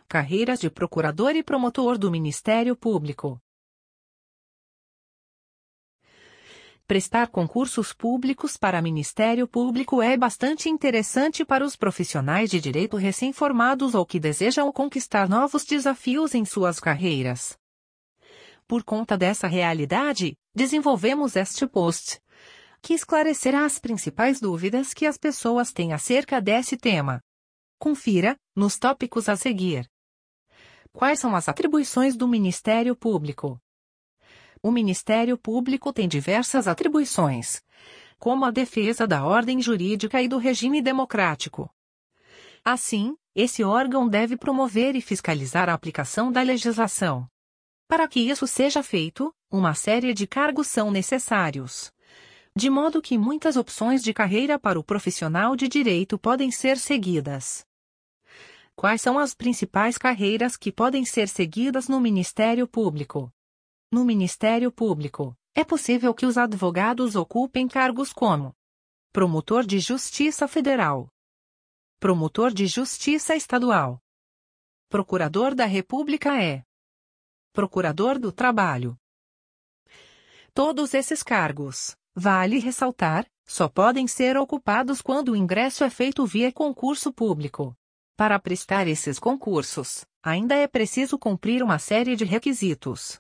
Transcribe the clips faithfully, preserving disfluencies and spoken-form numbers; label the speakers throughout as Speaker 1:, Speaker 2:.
Speaker 1: Carreiras de procurador e promotor do Ministério Público. Prestar concursos públicos para Ministério Público é bastante interessante para os profissionais de direito recém-formados ou que desejam conquistar novos desafios em suas carreiras. Por conta dessa realidade, desenvolvemos este post, que esclarecerá as principais dúvidas que as pessoas têm acerca desse tema. Confira, nos tópicos a seguir. Quais são as atribuições do Ministério Público? O Ministério Público tem diversas atribuições, como a defesa da ordem jurídica e do regime democrático. Assim, esse órgão deve promover e fiscalizar a aplicação da legislação. Para que isso seja feito, uma série de cargos são necessários, de modo que muitas opções de carreira para o profissional de direito podem ser seguidas. Quais são as principais carreiras que podem ser seguidas no Ministério Público? No Ministério Público, é possível que os advogados ocupem cargos como promotor de Justiça Federal, promotor de Justiça Estadual, procurador da República e procurador do Trabalho. Todos esses cargos, vale ressaltar, só podem ser ocupados quando o ingresso é feito via concurso público. Para prestar esses concursos, ainda é preciso cumprir uma série de requisitos.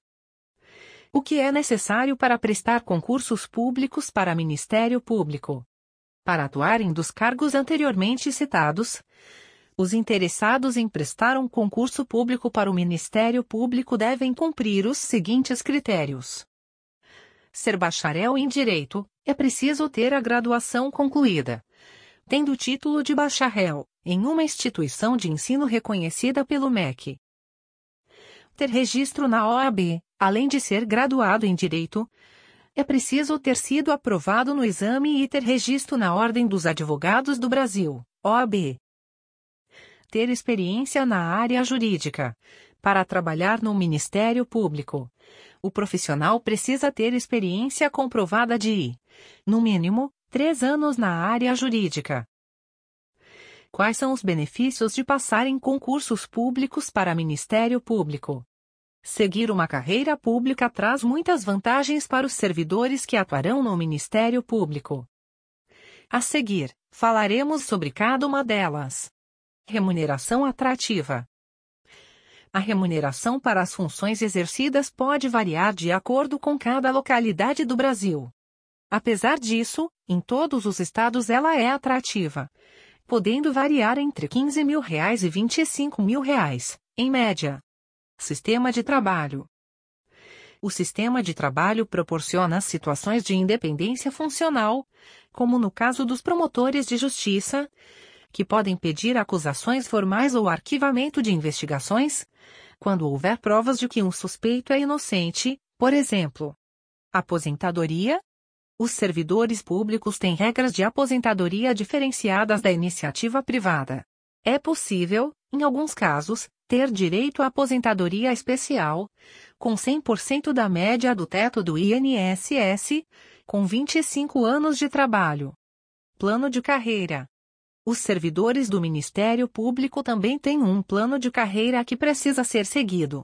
Speaker 1: O que é necessário para prestar concursos públicos para Ministério Público? Para atuar em dos cargos anteriormente citados, os interessados em prestar um concurso público para o Ministério Público devem cumprir os seguintes critérios. Ser bacharel em Direito, é preciso ter a graduação concluída, tendo o título de bacharel, em uma instituição de ensino reconhecida pelo M E C. Ter registro na O A B, além de ser graduado em Direito, é preciso ter sido aprovado no exame e ter registro na Ordem dos Advogados do Brasil, O A B. Ter experiência na área jurídica. Para trabalhar no Ministério Público, o profissional precisa ter experiência comprovada de, no mínimo, três anos na área jurídica. Quais são os benefícios de passar em concursos públicos para Ministério Público? Seguir uma carreira pública traz muitas vantagens para os servidores que atuarão no Ministério Público. A seguir, falaremos sobre cada uma delas. Remuneração atrativa. A remuneração para as funções exercidas pode variar de acordo com cada localidade do Brasil. Apesar disso, em todos os estados ela é atrativa, podendo variar entre quinze mil reais e vinte e cinco mil reais, em média. Sistema de trabalho. O sistema de trabalho proporciona situações de independência funcional, como no caso dos promotores de justiça, que podem pedir acusações formais ou arquivamento de investigações, quando houver provas de que um suspeito é inocente, por exemplo. Aposentadoria. Os servidores públicos têm regras de aposentadoria diferenciadas da iniciativa privada. É possível, em alguns casos, ter direito à aposentadoria especial, com cem por cento da média do teto do I N S S, com vinte e cinco anos de trabalho. Plano de carreira. Os servidores do Ministério Público também têm um plano de carreira que precisa ser seguido.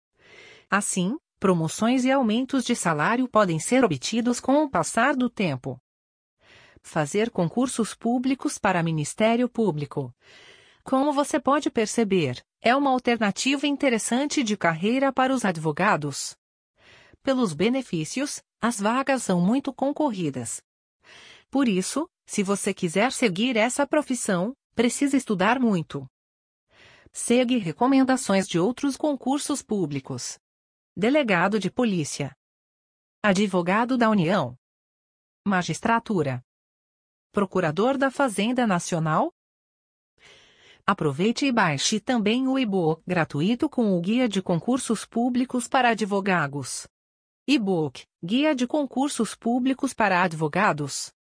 Speaker 1: Assim, promoções e aumentos de salário podem ser obtidos com o passar do tempo. Fazer concursos públicos para Ministério Público. Como você pode perceber, é uma alternativa interessante de carreira para os advogados. Pelos benefícios, as vagas são muito concorridas. Por isso, se você quiser seguir essa profissão, precisa estudar muito. Segue recomendações de outros concursos públicos. Delegado de Polícia. Advogado da União. Magistratura. Procurador da Fazenda Nacional. Aproveite e baixe também o e-book gratuito com o Guia de Concursos Públicos para Advogados. E-book, Guia de Concursos Públicos para Advogados.